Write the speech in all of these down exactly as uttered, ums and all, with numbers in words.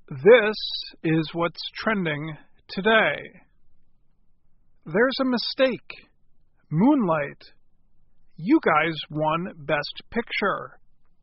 This is what's trending today. There's a mistake. Moonlight. You guys won Best Picture.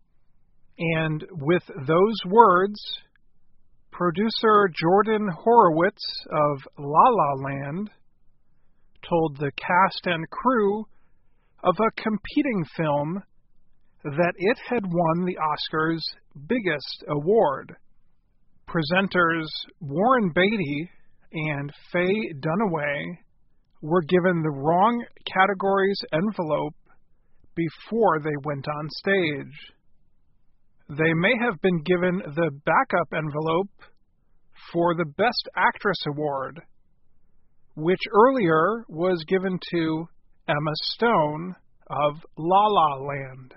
And with those words, producer Jordan Horowitz of La La Land told the cast and crew of a competing film that it had won the Oscars' biggest award. Presenters Warren Beatty and Faye Dunaway were given the wrong categories envelope before they went on stage. They may have been given the backup envelope for the Best Actress Award, which earlier was given to Emma Stone of La La Land.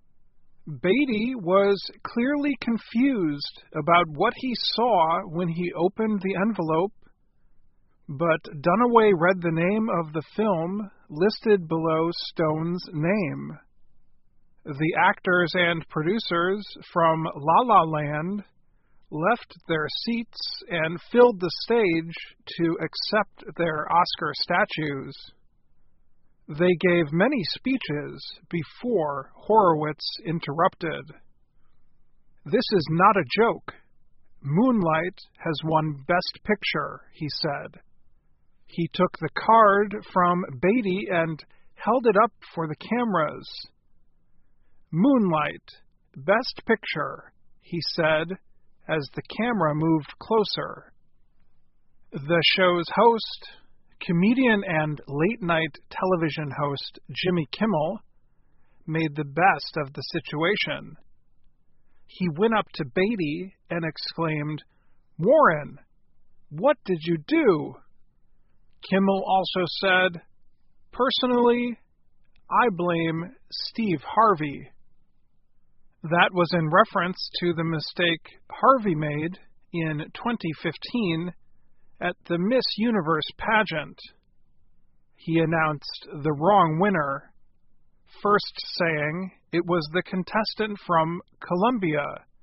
Beatty was clearly confused about what he saw when he opened the envelope, but Dunaway read the name of the film listed below Stone's name. The actors and producers from La La Land left their seats and filled the stage to accept their Oscar statues. They gave many speeches before Horowitz interrupted. This is not a joke. Moonlight has won Best Picture, he said. He took the card from Beatty and held it up for the cameras. Moonlight, Best Picture, he said as the camera moved closer. The show's host, comedian and late-night television host Jimmy Kimmel, made the best of the situation. He went up to Beatty and exclaimed, "Warren, what did you do?" Kimmel also said, "Personally, I blame Steve Harvey." That was in reference to the mistake Harvey made in twenty fifteen at the Miss Universe pageant. He announced the wrong winner, first saying it was the contestant from Colombia,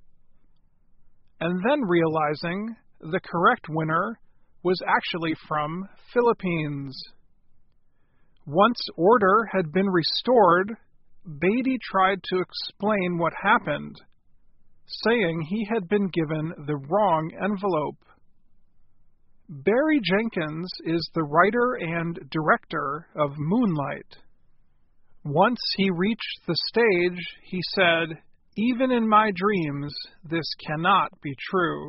and then realizing the correct winner was actually from Philippines. Once order had been restored, Beatty tried to explain what happened, saying he had been given the wrong envelope. Barry Jenkins is the writer and director of Moonlight. Once he reached the stage, he said, "Even in my dreams, this cannot be true."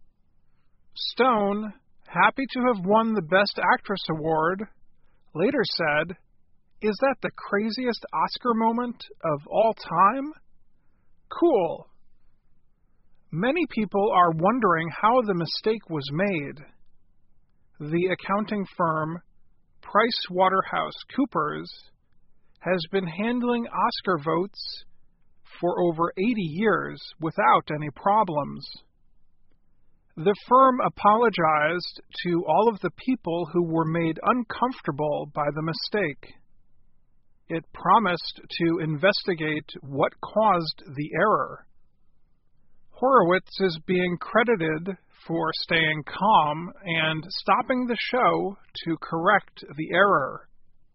Stone, happy to have won the Best Actress Award, later said, "Is that the craziest Oscar moment of all time? Cool." Many people are wondering how the mistake was made. The accounting firm PricewaterhouseCoopers has been handling Oscar votes for over eighty years without any problems. The firm apologized to all of the people who were made uncomfortable by the mistake. It promised to investigate what caused the error. Horowitz is being credited for staying calm and stopping the show to correct the error.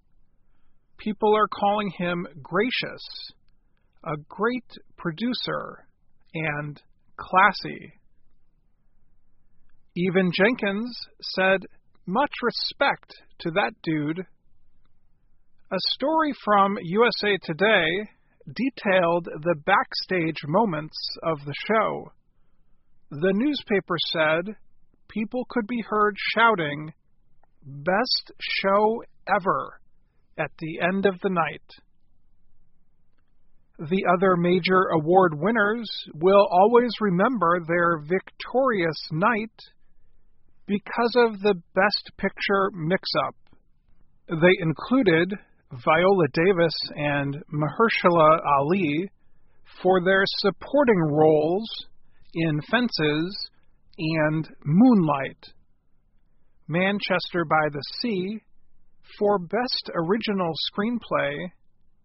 People are calling him gracious, a great producer, and classy. Even Jenkins said, "Much respect to that dude." A story from U S A Today detailed the backstage moments of the show. The newspaper said people could be heard shouting, "Best show ever," at the end of the night. The other major award winners will always remember their victorious night because of the Best Picture mix-up. They included Viola Davis and Mahershala Ali for their supporting roles in Fences and Moonlight, Manchester by the Sea for Best Original Screenplay,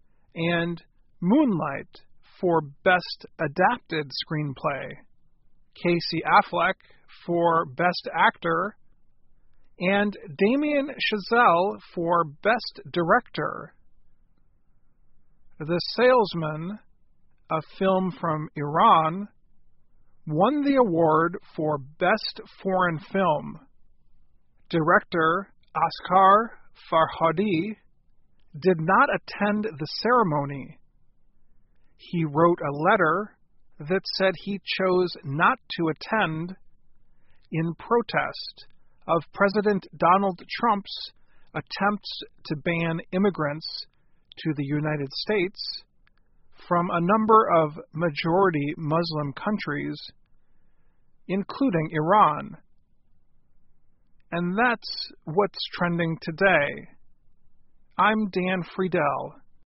and Moonlight for Best Adapted Screenplay. Casey Affleck for Best Actor, and Damien Chazelle for Best Director. The Salesman, a film from Iran, won the award for Best Foreign Film. Director Asghar Farhadi did not attend the ceremony. He wrote a letter that said he chose not to attend in protest of President Donald Trump's attempts to ban immigrants to the United States from a number of majority Muslim countries, including Iran. And that's what's trending today. I'm Dan Friedel.